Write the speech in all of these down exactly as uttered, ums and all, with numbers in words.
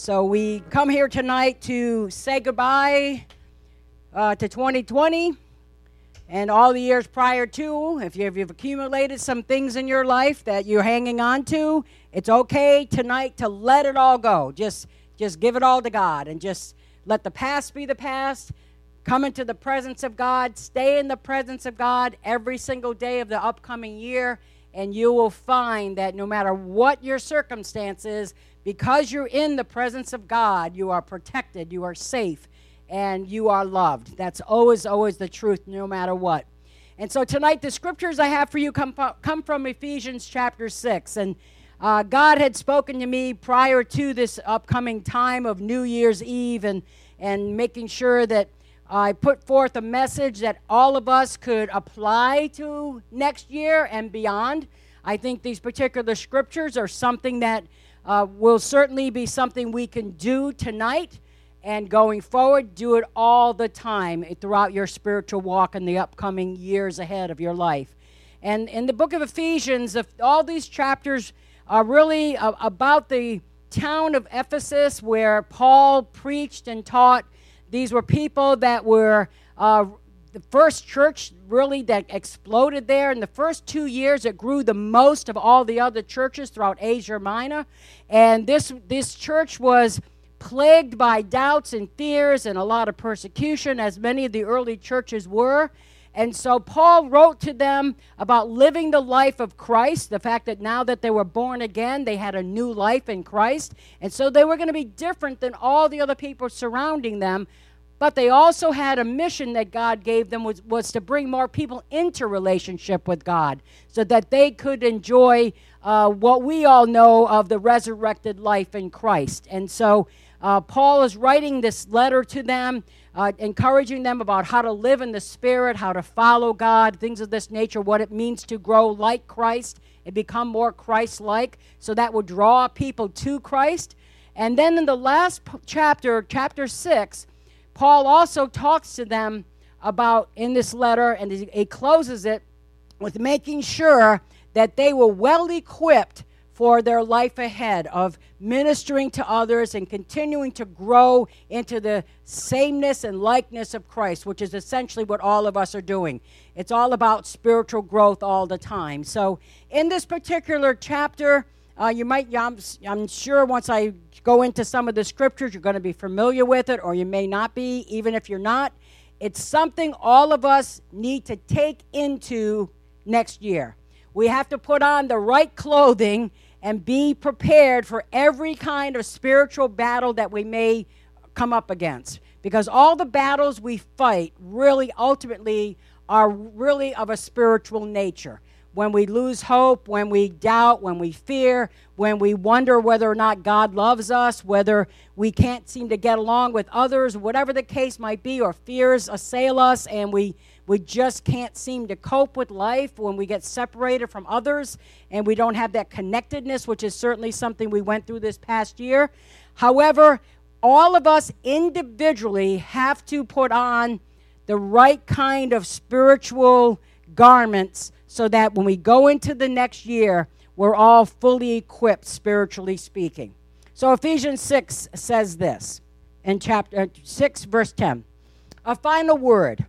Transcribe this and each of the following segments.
So we come here tonight to say goodbye uh, to twenty twenty and all the years prior to. If, you, if you've accumulated some things in your life that you're hanging on to, it's okay tonight to let it all go. Just, just give it all to God and just let the past be the past. Come into the presence of God. Stay in the presence of God every single day of the upcoming year, and you will find that no matter what your circumstance is, because you're in the presence of God, you are protected, you are safe, and you are loved. That's always, always the truth, no matter what. And so tonight, the scriptures I have for you come, come from Ephesians chapter six. And uh, God had spoken to me prior to this upcoming time of New Year's Eve and, and making sure that I put forth a message that all of us could apply to next year and beyond. I think these particular scriptures are something that uh, will certainly be something we can do tonight and going forward. Do it all the time throughout your spiritual walk in the upcoming years ahead of your life. And in the book of Ephesians, all these chapters are really uh, about the town of Ephesus where Paul preached and taught. These were people that were uh, the first church really that exploded there. In the first two years, it grew the most of all the other churches throughout Asia Minor. And this, this church was plagued by doubts and fears and a lot of persecution, as many of the early churches were. And so Paul wrote to them about living the life of Christ, the fact that now that they were born again, they had a new life in Christ. And so they were going to be different than all the other people surrounding them. But they also had a mission that God gave them, was, was to bring more people into relationship with God so that they could enjoy uh, what we all know of the resurrected life in Christ. And so uh, Paul is writing this letter to them, Uh, encouraging them about how to live in the Spirit, how to follow God, things of this nature, what it means to grow like Christ and become more Christ-like, so that will draw people to Christ. And then in the last p- chapter, chapter six, Paul also talks to them about, in this letter, and he, he closes it with making sure that they were well equipped for their life ahead of ministering to others and continuing to grow into the sameness and likeness of Christ, which is essentially what all of us are doing. It's all about spiritual growth all the time. So in this particular chapter, uh, you might, I'm, I'm sure once I go into some of the scriptures, you're going to be familiar with it, or you may not be, even if you're not. It's something all of us need to take into next year. We have to put on the right clothing and be prepared for every kind of spiritual battle that we may come up against. Because all the battles we fight really ultimately are really of a spiritual nature. When we lose hope, when we doubt, when we fear, when we wonder whether or not God loves us, whether we can't seem to get along with others, whatever the case might be, or fears assail us and we We just can't seem to cope with life when we get separated from others and we don't have that connectedness, which is certainly something we went through this past year. However, all of us individually have to put on the right kind of spiritual garments so that when we go into the next year, we're all fully equipped, spiritually speaking. So Ephesians six says this in chapter six, verse ten. A final word.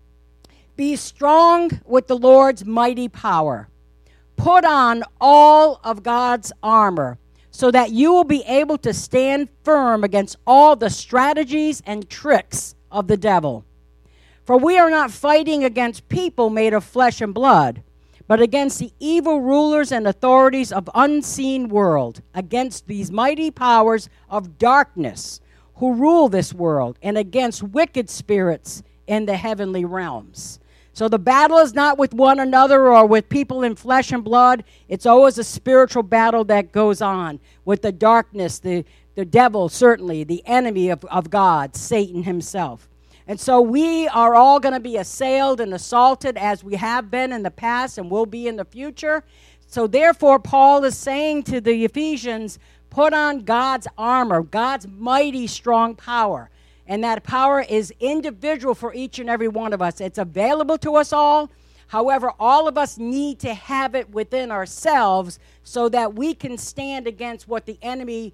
Be strong with the Lord's mighty power. Put on all of God's armor so that you will be able to stand firm against all the strategies and tricks of the devil. For we are not fighting against people made of flesh and blood, but against the evil rulers and authorities of unseen world, against these mighty powers of darkness who rule this world, and against wicked spirits in the heavenly realms. So the battle is not with one another or with people in flesh and blood. It's always a spiritual battle that goes on with the darkness, the, the devil, certainly, the enemy of, of God, Satan himself. And so we are all going to be assailed and assaulted as we have been in the past and will be in the future. So therefore, Paul is saying to the Ephesians, put on God's armor, God's mighty strong power. And that power is individual for each and every one of us. It's available to us all. However, all of us need to have it within ourselves so that we can stand against what the enemy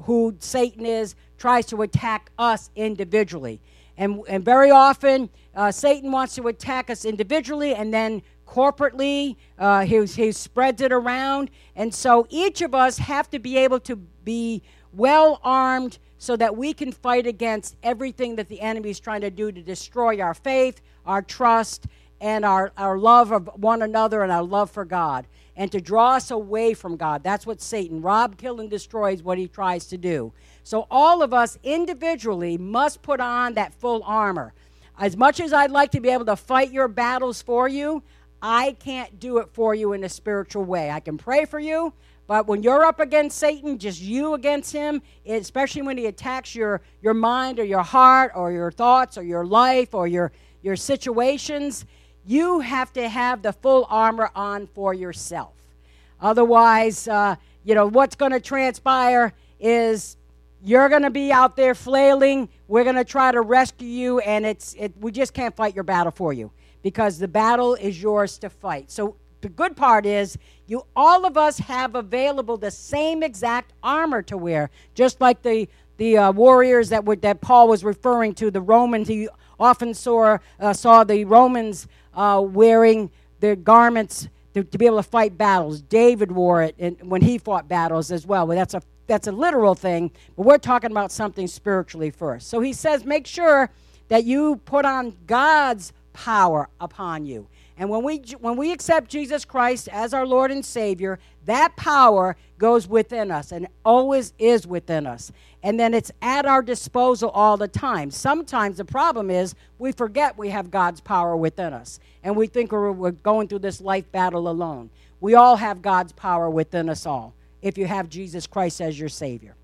who Satan is, tries to attack us individually. And, and very often, uh, Satan wants to attack us individually, and then corporately, uh, he, he spreads it around. And so each of us have to be able to be well armed so that we can fight against everything that the enemy is trying to do to destroy our faith, our trust, and our, our love of one another and our love for God, and to draw us away from God. That's what Satan, rob, kill, and destroy is what he tries to do. So all of us individually must put on that full armor. As much as I'd like to be able to fight your battles for you, I can't do it for you in a spiritual way. I can pray for you, but when you're up against Satan, just you against him, especially when he attacks your, your mind or your heart or your thoughts or your life or your, your situations, you have to have the full armor on for yourself. Otherwise, uh, you know, what's going to transpire is you're going to be out there flailing. We're going to try to rescue you, and it's it, we just can't fight your battle for you because the battle is yours to fight. So the good part is you, all of us have available the same exact armor to wear, just like the the uh, warriors that would, that Paul was referring to, the Romans. He often saw uh, saw the Romans uh, wearing their garments to, to be able to fight battles. David wore it in, when he fought battles as well. Well, that's a that's a literal thing, but we're talking about something spiritually first. So he says, make sure that you put on God's power upon you. And when we when we accept Jesus Christ as our Lord and Savior, that power goes within us and always is within us. And then it's at our disposal all the time. Sometimes the problem is we forget we have God's power within us, and we think we're, we're going through this life battle alone. We all have God's power within us all if you have Jesus Christ as your Savior.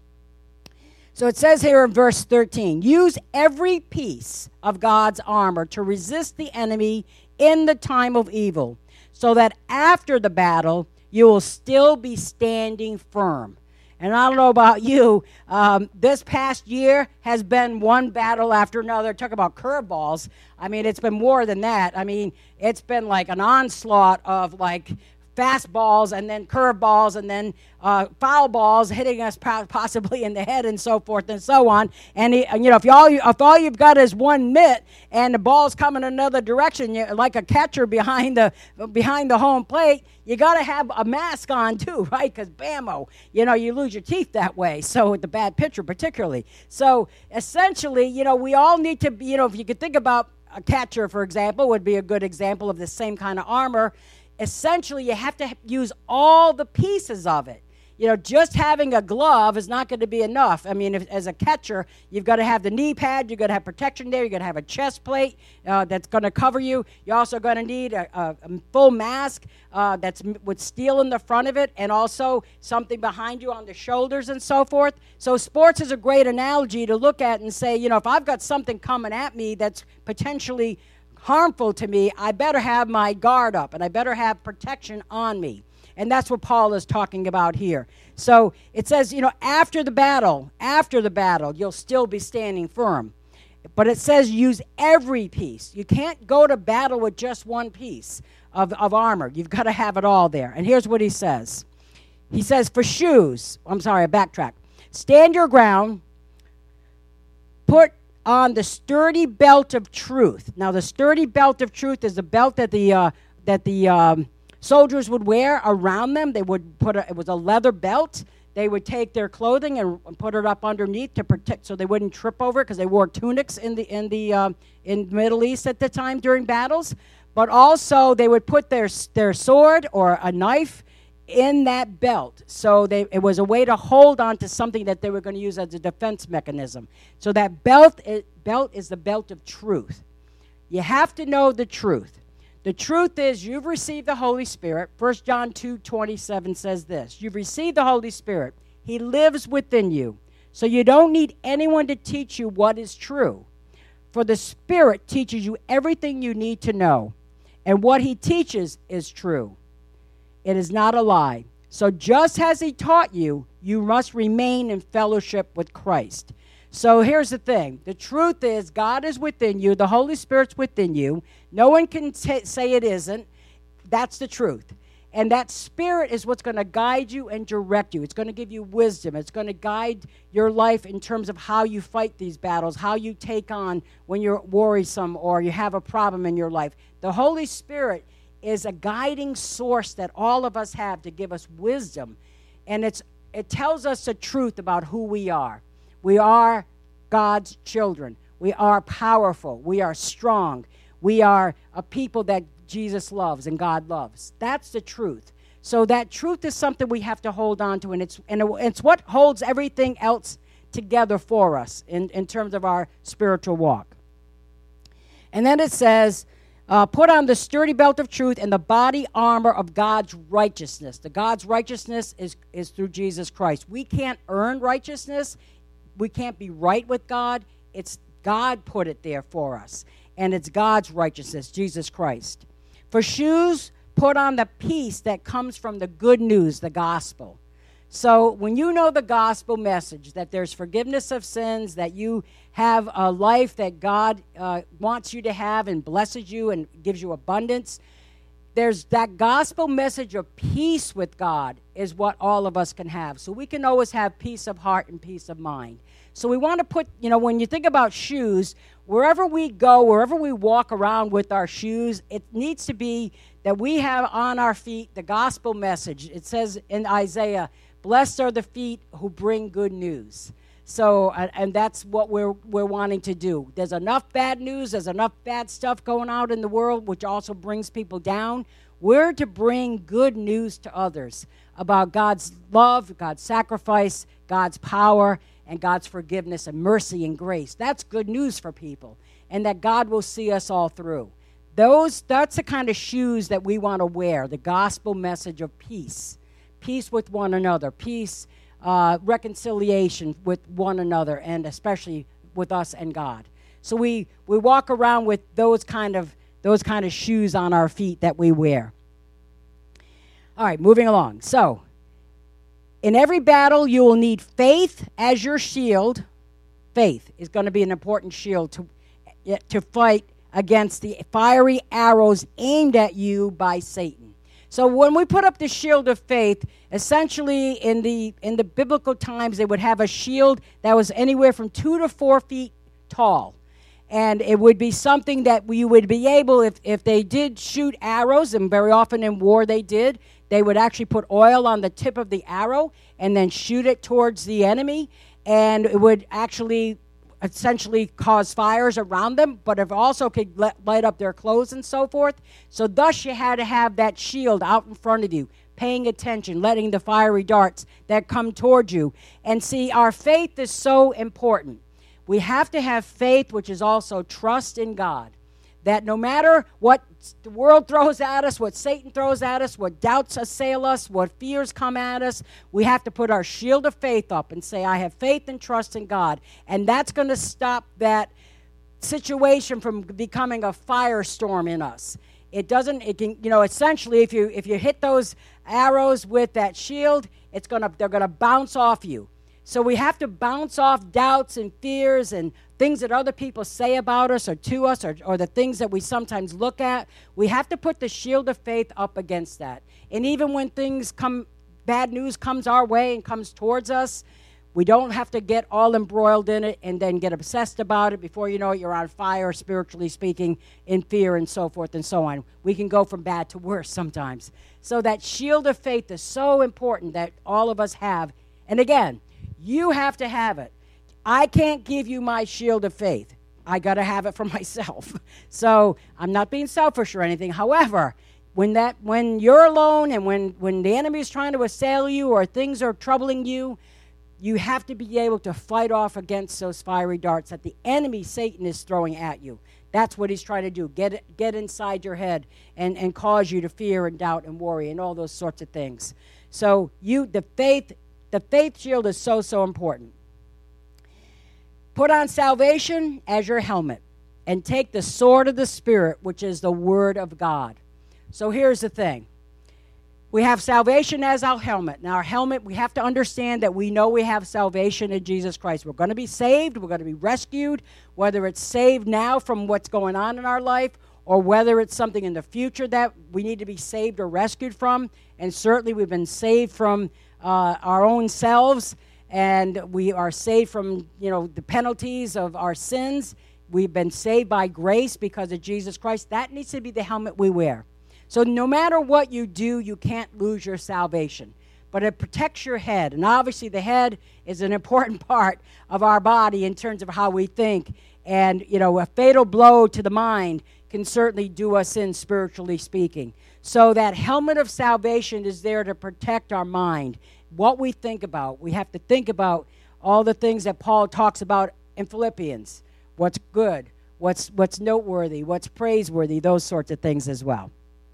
So it says here in verse thirteen, use every piece of God's armor to resist the enemy in the time of evil, so that after the battle, you will still be standing firm. And I don't know about you, um, this past year has been one battle after another. Talk about curveballs. I mean, it's been more than that. I mean, it's been like an onslaught of like fastballs and then curveballs and then uh, foul balls hitting us possibly in the head and so forth and so on. And, he, you know, if, you all, if all you've got is one mitt and the ball's coming another direction, you're like a catcher behind the, behind the home plate, you got to have a mask on too, right? Because bammo, you know, you lose your teeth that way. So with the bad pitcher particularly. So essentially, you know, we all need to be, you know, if you could think about a catcher, for example, would be a good example of the same kind of armor. Essentially, you have to use all the pieces of it. You know, just having a glove is not going to be enough. I mean, if, as a catcher, you've got to have the knee pad, you've got to have protection there, you've got to have a chest plate uh, that's going to cover you. You're also going to need a, a, a full mask uh, that's with steel in the front of it, and also something behind you on the shoulders and so forth. So sports is a great analogy to look at and say, you know, if I've got something coming at me that's potentially harmful to me, I better have my guard up, and I better have protection on me. And that's what Paul is talking about here. So it says, you know, after the battle, after the battle, you'll still be standing firm. But it says use every piece. You can't go to battle with just one piece of, of armor. You've got to have it all there. And here's what he says. He says, for shoes, I'm sorry, I backtrack. Stand your ground, put on the sturdy belt of truth. Now, the sturdy belt of truth is the belt that the uh, that the um, soldiers would wear around them. They would put a, it was a leather belt. They would take their clothing and put it up underneath to protect, so they wouldn't trip over it, because they wore tunics in the in the um, in the Middle East at the time during battles. But also they would put their their sword or a knife in that belt. So they, it was a way to hold on to something that they were going to use as a defense mechanism. So that belt is, belt is the belt of truth. You have to know the truth. The truth is you've received the Holy Spirit. First John two twenty-seven says this. You've received the Holy Spirit. He lives within you. So you don't need anyone to teach you what is true. For the Spirit teaches you everything you need to know. And what he teaches is true. It is not a lie. So just as he taught you, you must remain in fellowship with Christ. So here's the thing. The truth is God is within you. The Holy Spirit's within you. No one can t- say it isn't. That's the truth. And that Spirit is what's going to guide you and direct you. It's going to give you wisdom. It's going to guide your life in terms of how you fight these battles, how you take on when you're worrisome or you have a problem in your life. The Holy Spirit is a guiding source that all of us have to give us wisdom. And it's it tells us the truth about who we are. We are God's children. We are powerful. We are strong. We are a people that Jesus loves and God loves. That's the truth. So that truth is something we have to hold on to, and it's and it's what holds everything else together for us in, in terms of our spiritual walk. And then it says, uh, put on the sturdy belt of truth and the body armor of God's righteousness. The God's righteousness is, is through Jesus Christ. We can't earn righteousness. We can't be right with God. It's God put it there for us. And it's God's righteousness, Jesus Christ. For shoes, put on the peace that comes from the good news, the gospel. So when you know the gospel message, that there's forgiveness of sins, that you have a life that God uh, wants you to have and blesses you and gives you abundance, there's that gospel message of peace with God is what all of us can have. So we can always have peace of heart and peace of mind. So we want to put, you know, when you think about shoes, wherever we go, wherever we walk around with our shoes, it needs to be that we have on our feet the gospel message. It says in Isaiah, blessed are the feet who bring good news. So, and that's what we're we're wanting to do. There's enough bad news. There's enough bad stuff going out in the world, which also brings people down. We're to bring good news to others about God's love, God's sacrifice, God's power, and God's forgiveness and mercy and grace. That's good news for people, and that God will see us all through. Those, that's the kind of shoes that we want to wear, the gospel message of peace. Peace with one another, peace, uh, reconciliation with one another, and especially with us and God. So we, we walk around with those kind of those kind of shoes on our feet that we wear. All right, moving along. So, in every battle, you will need faith as your shield. Faith is going to be an important shield to, to fight against the fiery arrows aimed at you by Satan. So when we put up the shield of faith, essentially in the in the biblical times, they would have a shield that was anywhere from two to four feet tall. And it would be something that we would be able, if, if they did shoot arrows, and very often in war they did, they would actually put oil on the tip of the arrow and then shoot it towards the enemy. And it would actually essentially cause fires around them, but it also could let, light up their clothes and so forth. So thus you had to have that shield out in front of you, paying attention, letting the fiery darts that come toward you. And see, our faith is so important. We have to have faith, which is also trust in God. That no matter what the world throws at us, what Satan throws at us, what doubts assail us, what fears come at us, we have to put our shield of faith up and say, I have faith and trust in God. And that's going to stop that situation from becoming a firestorm in us. It doesn't, it can, you know, essentially if you if you hit those arrows with that shield, it's gonna they're gonna bounce off you. So we have to bounce off doubts and fears and things that other people say about us or to us, or, or the things that we sometimes look at. We have to put the shield of faith up against that. And even when things come, bad news comes our way and comes towards us, we don't have to get all embroiled in it and then get obsessed about it. Before you know it, you're on fire, spiritually speaking, in fear and so forth and so on. We can go from bad to worse sometimes. So that shield of faith is so important that all of us have. And again, you have to have it. I can't give you my shield of faith. I got to have it for myself. So I'm not being selfish or anything. However, when that when you're alone and when, when the enemy is trying to assail you or things are troubling you, you have to be able to fight off against those fiery darts that the enemy, Satan, is throwing at you. That's what he's trying to do. Get it, get inside your head and, and cause you to fear and doubt and worry and all those sorts of things. So you, the faith, the faith shield is so, so important. Put on salvation as your helmet and take the sword of the Spirit, which is the Word of God. So here's the thing. We have salvation as our helmet. Now, our helmet, we have to understand that we know we have salvation in Jesus Christ. We're going to be saved. We're going to be rescued, whether it's saved now from what's going on in our life or whether it's something in the future that we need to be saved or rescued from. And certainly we've been saved from uh, our own selves, and we are saved from, you know, the penalties of our sins. We've been saved by grace because of Jesus Christ. That needs to be the helmet we wear. So no matter what you do, you can't lose your salvation. But it protects your head. And obviously the head is an important part of our body in terms of how we think. And, you know, a fatal blow to the mind can certainly do us in, spiritually speaking. So that helmet of salvation is there to protect our mind, what we think about. We have to think about all the things that Paul talks about in Philippians. What's good, what's, what's noteworthy, what's praiseworthy, those sorts of things as well.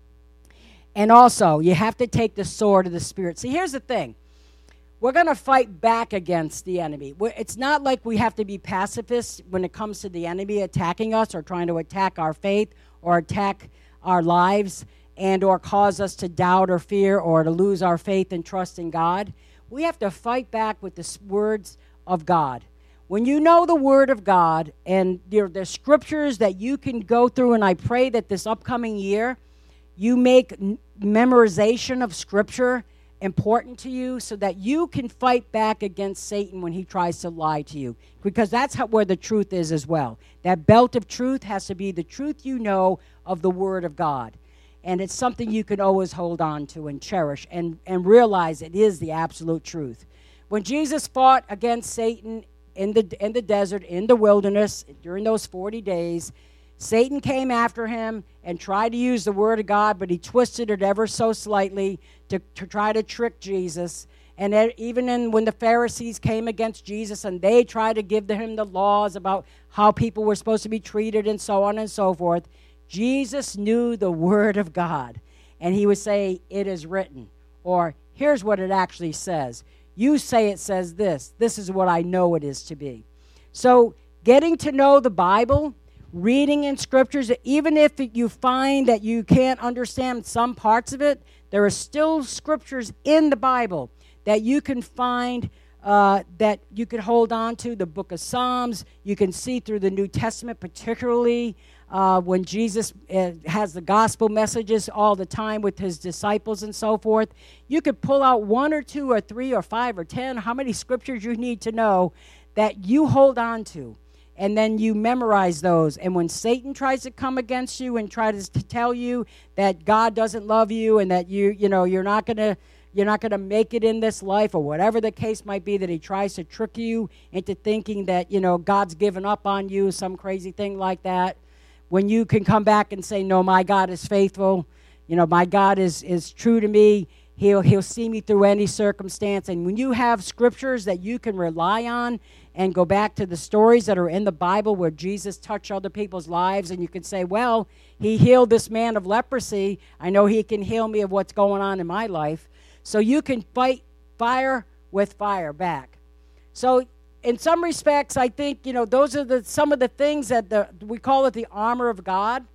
And also, you have to take the sword of the Spirit. See, here's the thing. We're going to fight back against the enemy. It's not like we have to be pacifists when it comes to the enemy attacking us or trying to attack our faith or attack our lives and or cause us to doubt or fear or to lose our faith and trust in God. We have to fight back with the words of God. When you know the Word of God and there are scriptures that you can go through, and I pray that this upcoming year you make memorization of Scripture important to you so that you can fight back against Satan when he tries to lie to you, because that's how, where the truth is as well. That belt of truth has to be the truth you know of the Word of God. And it's something you can always hold on to and cherish and, and realize it is the absolute truth. When Jesus fought against Satan in the, in the desert, in the wilderness, during those forty days, Satan came after him and tried to use the Word of God, but he twisted it ever so slightly to, to try to trick Jesus. And even in, when the Pharisees came against Jesus and they tried to give him the laws about how people were supposed to be treated and so on and so forth, Jesus knew the Word of God. And he would say, "It is written," or "Here's what it actually says. You say it says this. This is what I know it is to be." So getting to know the Bible, reading in scriptures, even if you find that you can't understand some parts of it, there are still scriptures in the Bible that you can find, uh, that you can hold on to. The book of Psalms, you can see through the New Testament, particularly uh, when Jesus uh, has the gospel messages all the time with his disciples and so forth. You could pull out one or two or three or five or ten, how many scriptures you need to know that you hold on to. And then you memorize those. And when Satan tries to come against you and tries to tell you that God doesn't love you and that you, you know, you're not going to you're not going to make it in this life, or whatever the case might be, that he tries to trick you into thinking that, you know, God's given up on you, some crazy thing like that, when you can come back and say, "No, my God is faithful. You know, my God is is true to me. He'll he'll see me through any circumstance." And when you have scriptures that you can rely on and go back to the stories that are in the Bible where Jesus touched other people's lives, and you can say, "Well, he healed this man of leprosy. I know he can heal me of what's going on in my life." So you can fight fire with fire back. So in some respects, I think, you know, those are the some of the things that the, we call it the armor of God.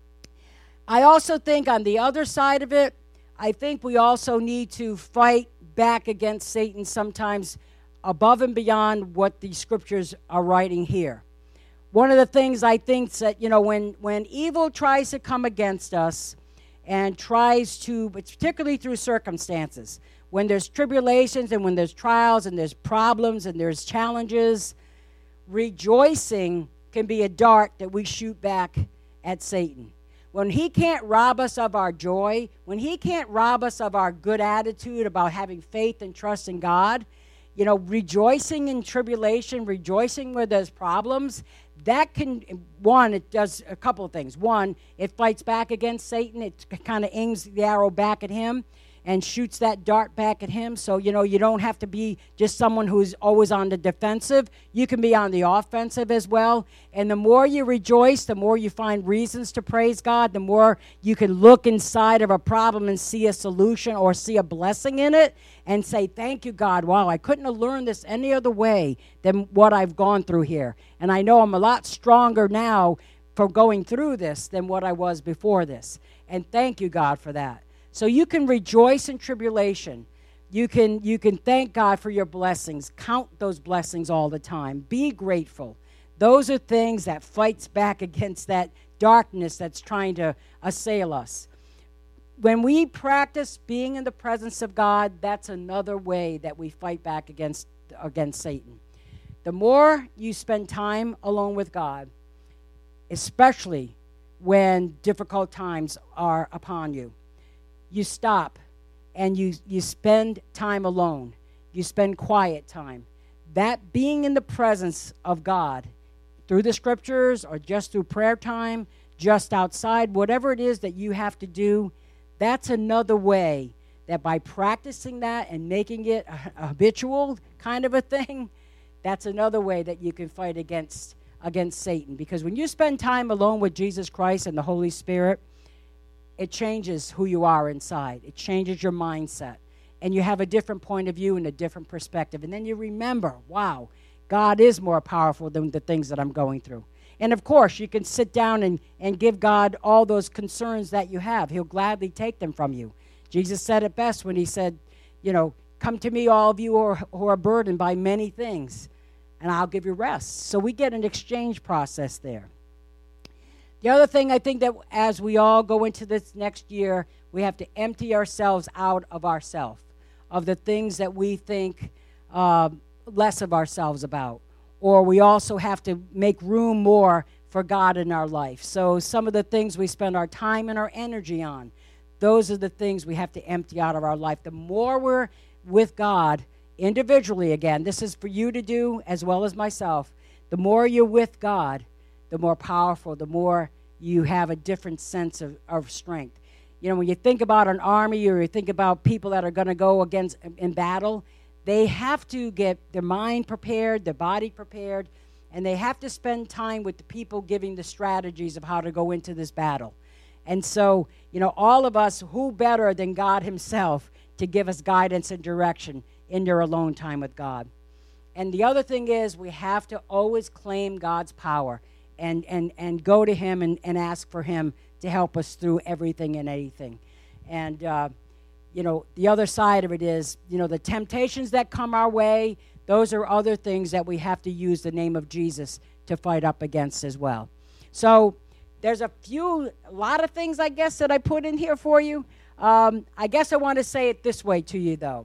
I also think on the other side of it, I think we also need to fight back against Satan sometimes above and beyond what the scriptures are writing here. One of the things I think that, you know, when, when evil tries to come against us and tries to, particularly through circumstances, when there's tribulations and when there's trials and there's problems and there's challenges, rejoicing can be a dart that we shoot back at Satan. When he can't rob us of our joy, when he can't rob us of our good attitude about having faith and trust in God, you know, rejoicing in tribulation, rejoicing where there's problems, that can, one, it does a couple of things. One, it fights back against Satan. It kind of aims the arrow back at him and shoots that dart back at him. So, you know, you don't have to be just someone who's always on the defensive. You can be on the offensive as well. And the more you rejoice, the more you find reasons to praise God, the more you can look inside of a problem and see a solution or see a blessing in it and say, "Thank you, God. Wow, I couldn't have learned this any other way than what I've gone through here. And I know I'm a lot stronger now for going through this than what I was before this. And thank you, God, for that." So you can rejoice in tribulation. You can, you can thank God for your blessings. Count those blessings all the time. Be grateful. Those are things that fights back against that darkness that's trying to assail us. When we practice being in the presence of God, that's another way that we fight back against, against Satan. The more you spend time alone with God, especially when difficult times are upon you, you stop and you, you spend time alone. You spend quiet time. That being in the presence of God through the scriptures or just through prayer time, just outside, whatever it is that you have to do, that's another way that by practicing that and making it a, a habitual kind of a thing, that's another way that you can fight against, against Satan. Because when you spend time alone with Jesus Christ and the Holy Spirit, it changes who you are inside. It changes your mindset. And you have a different point of view and a different perspective. And then you remember, wow, God is more powerful than the things that I'm going through. And, of course, you can sit down and, and give God all those concerns that you have. He'll gladly take them from you. Jesus said it best when he said, you know, come to me, all of you who are, who are burdened by many things, and I'll give you rest. So we get an exchange process there. The other thing I think that as we all go into this next year, we have to empty ourselves out of ourselves, of the things that we think uh, less of ourselves about. Or we also have to make room more for God in our life. So some of the things we spend our time and our energy on, those are the things we have to empty out of our life. The more we're with God individually, again, this is for you to do as well as myself, the more you're with God, the more powerful, the more you have a different sense of, of strength. You know, when you think about an army or you think about people that are going to go against in battle, they have to get their mind prepared, their body prepared, and they have to spend time with the people giving the strategies of how to go into this battle. And so, you know, all of us, who better than God himself to give us guidance and direction in your alone time with God. And the other thing is we have to always claim God's power and, and, and go to him and, and ask for him to help us through everything and anything. And, uh, you know, the other side of it is, you know, the temptations that come our way, those are other things that we have to use the name of Jesus to fight up against as well. So there's a few, a lot of things, I guess, that I put in here for you. Um, I guess I want to say it this way to you, though.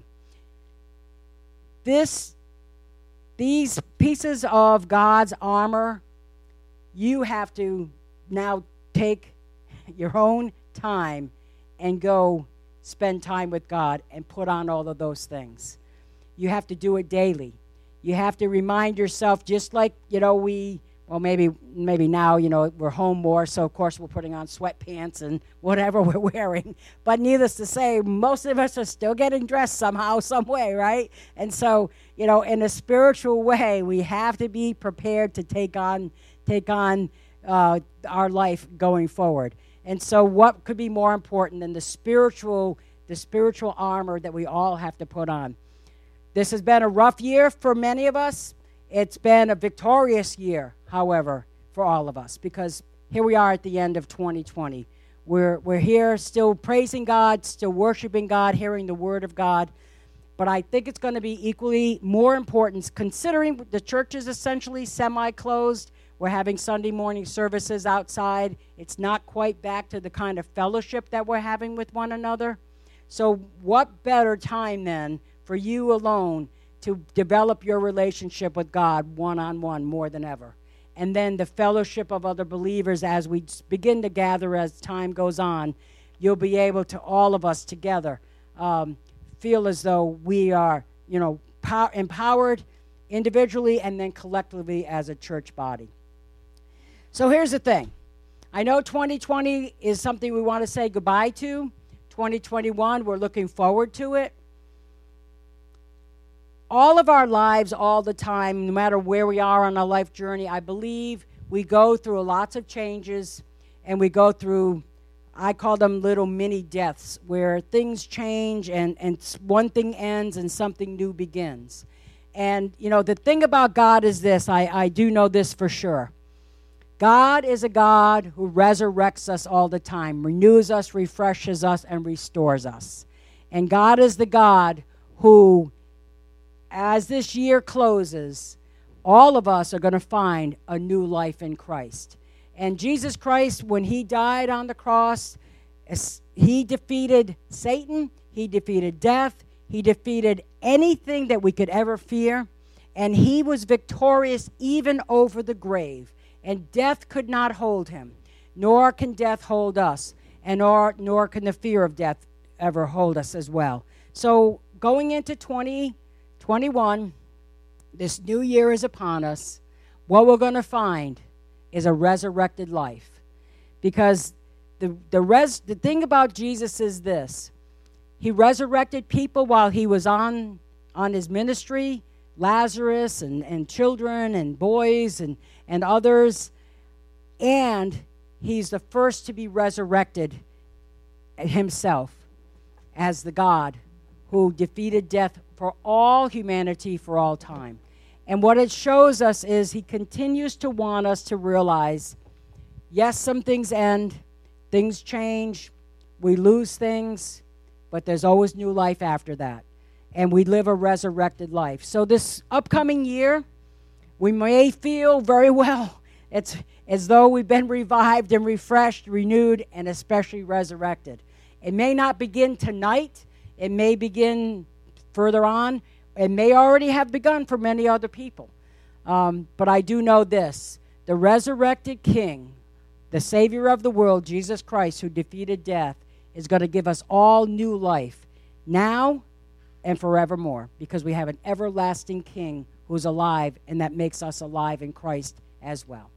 This, these pieces of God's armor, you have to now take your own time and go spend time with God and put on all of those things. You have to do it daily. You have to remind yourself, just like, you know, we, well, maybe maybe now, you know, we're home more, so of course we're putting on sweatpants and whatever we're wearing. But needless to say, most of us are still getting dressed somehow, some way, right? And so, you know, in a spiritual way, we have to be prepared to take on, take on uh, our life going forward. And so what could be more important than the spiritual, the spiritual armor that we all have to put on? This has been a rough year for many of us. It's been a victorious year, however, for all of us, because here we are at the end of twenty twenty. We're, we're here still praising God, still worshiping God, hearing the word of God. But I think it's going to be equally more important, considering the church is essentially semi-closed. We're having Sunday morning services outside. It's not quite back to the kind of fellowship that we're having with one another. So what better time then for you alone to develop your relationship with God one-on-one more than ever? And then the fellowship of other believers as we begin to gather as time goes on, you'll be able to, all of us together, um, feel as though we are, you know, pow- empowered individually and then collectively as a church body. So here's the thing. I know twenty twenty is something we want to say goodbye to. twenty twenty-one, we're looking forward to it. All of our lives, all the time, no matter where we are on our life journey, I believe we go through lots of changes, and we go through, I call them little mini deaths, where things change and, and one thing ends and something new begins. And, you know, the thing about God is this, I, I do know this for sure. God is a God who resurrects us all the time, renews us, refreshes us, and restores us. And God is the God who, as this year closes, all of us are going to find a new life in Christ. And Jesus Christ, when he died on the cross, he defeated Satan, he defeated death, he defeated anything that we could ever fear, and he was victorious even over the grave. And death could not hold him, nor can death hold us, and nor, nor can the fear of death ever hold us as well. So going into twenty twenty-one, this new year is upon us. What we're going to find is a resurrected life. Because the, the, res, the thing about Jesus is this. He resurrected people while he was on, on his ministry, Lazarus and, and children and boys and, and others. And he's the first to be resurrected himself as the God who defeated death for all humanity for all time. And what it shows us is he continues to want us to realize, yes, some things end, things change, we lose things, but there's always new life after that. And we live a resurrected life. So this upcoming year, we may feel very well. It's as though we've been revived and refreshed, renewed, and especially resurrected. It may not begin tonight. It may begin further on. It may already have begun for many other people. Um, but I do know this. The resurrected King, the Savior of the world, Jesus Christ, who defeated death, is going to give us all new life now and forevermore, because we have an everlasting King who's alive, and that makes us alive in Christ as well.